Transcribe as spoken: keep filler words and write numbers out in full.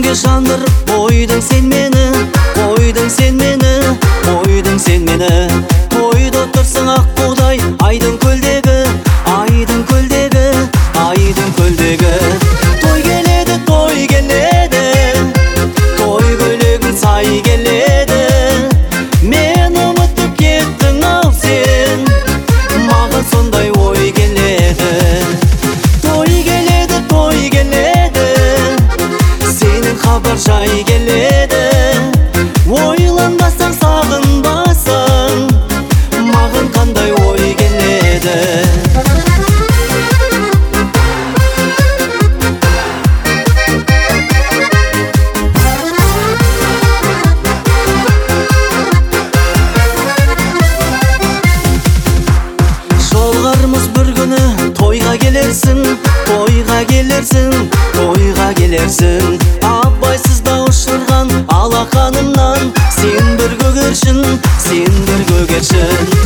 Көңілге жандырып қойдың сен мені, қойдың сен мені, қойдың сен мені. Тойда отырсың ақ будай айдың көлдегі, айдың көлдегі, айдың көлдегі. Той келеді, той келеді, той көйлегің сай келеді. Мен ұмытып кеттің ау сен, маған сондай ой келеді. Той келеді, той келеді, сенің хабар жай келеді. Ойланбасаң, сағынбасаң, маған қандай ой келеді. Жолғарымыз бір күні тойға келерсің, тойға келерсің, тойға келерсің. Абайсызда ұшырған алақанымнан сен бір көгершін, сен бір көгершін.